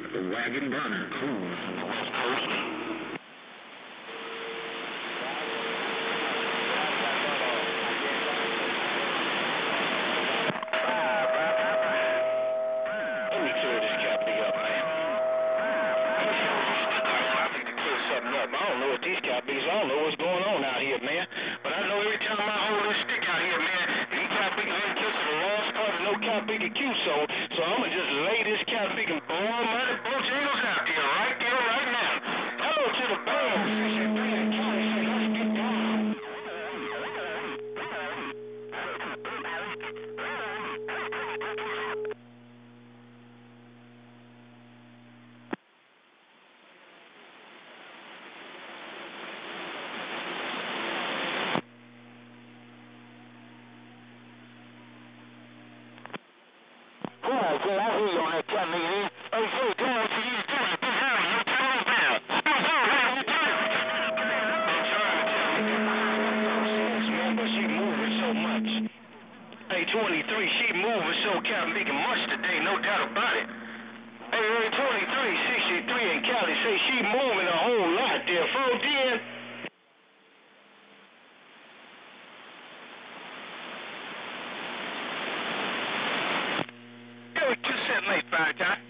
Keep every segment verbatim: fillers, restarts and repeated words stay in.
Wagon burner, cruise from the west coast. Let me clear this copy up, man. I need to clear something up. I don't know what these copies, I don't know what's going on out here, man. But I know every time I hold this stick out here, man, these copies ain't just the last part of no copy to Q, so, so I'm going to just lay this copy and boil my bunch of angels out there, right there, right now. Hello to the band. Let's get down. Cool, cool, I hear you on that chat, nigga. Hey, say, do what you need to do. Put her on your toes down. Put her on your toes. I'm trying to tell you, man, but she moving so much. Hey, twenty-three, she moving so Captain Beacon much today, no doubt about it. Hey, hey, twenty-three, sixty-three, and Cali say she moving a whole lot there. Folks, then. Yo, two cent late, five time.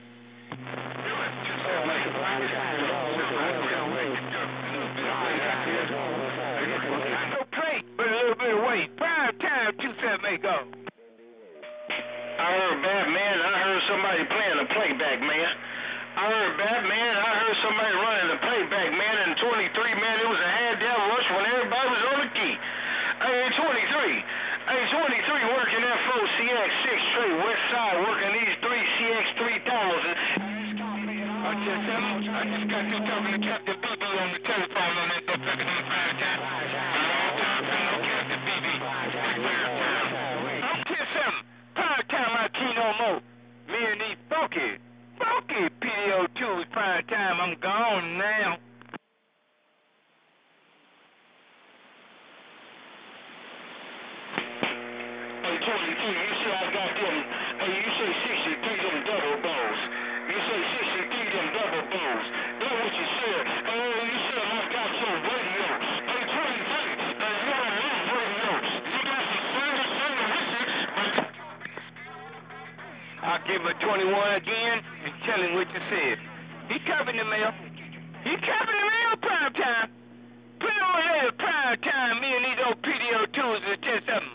No plate, but a little bit of weight. Prime time, two cent may go. I heard Batman. I heard somebody playing the playback, man. I heard Batman. I heard somebody running the playback, man. And twenty-three, man, it was a hand-down rush when everybody was on the key. Hey, twenty-three. Hey, twenty-three working that four C X six straight west side, working these three C X three thousand. I just, I just got you talking to Captain B B on the telephone on that fucking on five time. Captain B B. I'm ten seven. Prime time I key no more. Me and these funky, funky P D O twos prime time. I'm gone now. Hey, twenty-three, you say I got them, hey, you say sixty-three them double balls. You say sixty-three them double balls. That's what you said. Hey, you said I got your radio. Hey, twenty-three, hey, you don't love radios. You got some single, single wishes, but I'll give her twenty-one again and tell him what you said. He covered the mail. He covered the mail prime time. Put it on there prime time. Me and these old P D O twos is ten seven.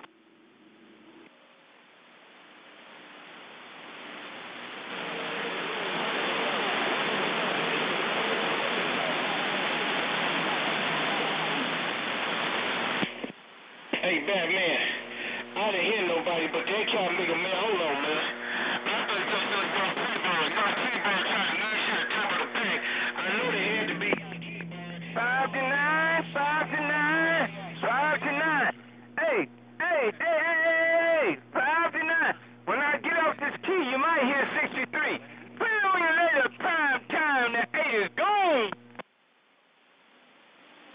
Hey, Batman, I didn't hear nobody, but they can't make a man. Hold on, man. I thought you was going to go T-Bird. No, T-Bird trying to leave shit at the top of the pack. I know they had to be. five to nine, five to nine, five to nine. Hey, hey, hey, hey, hey, five to nine. When I get off this key, you might hear sixty-three.